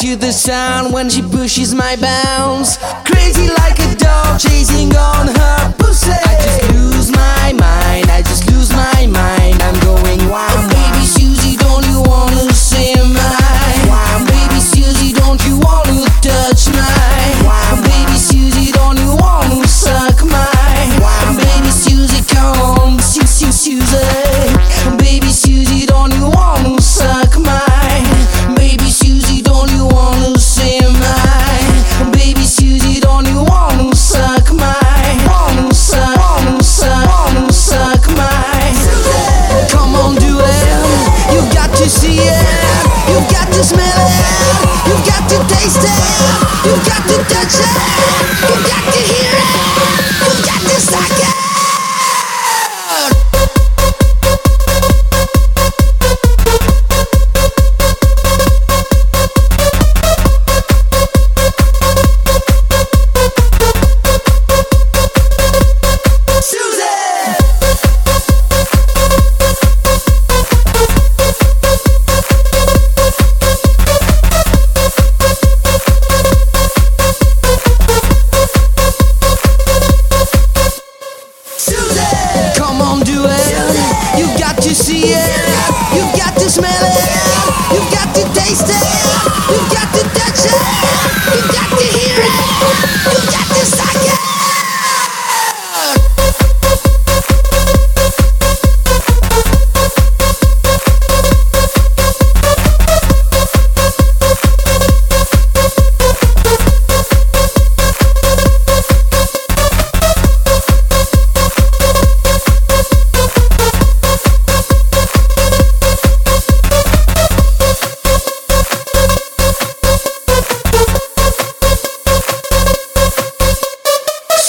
to the sound when she pushes my bounds. Crazy like a dog chasing on her pussy. I just lose my mind, I just lose my mind. I'm going wild. Oh, baby Susie, don't you wanna say mine? Wow, baby Susie, don't you wanna touch mine? Wow, baby Susie, don't you wanna suck mine? Wow, baby Susie, come on, Susie. Baby Susie, don't you wanna suck mine? Baby Susie, don't you wanna say mine? Baby Susie, don't you wanna suck mine? Wanna suck mine? Come on, do it. You got to see it. You got to smell it. You got to taste it. You got to touch it. You got to hear it. You got to suck it. Come on, do it. You got to see it.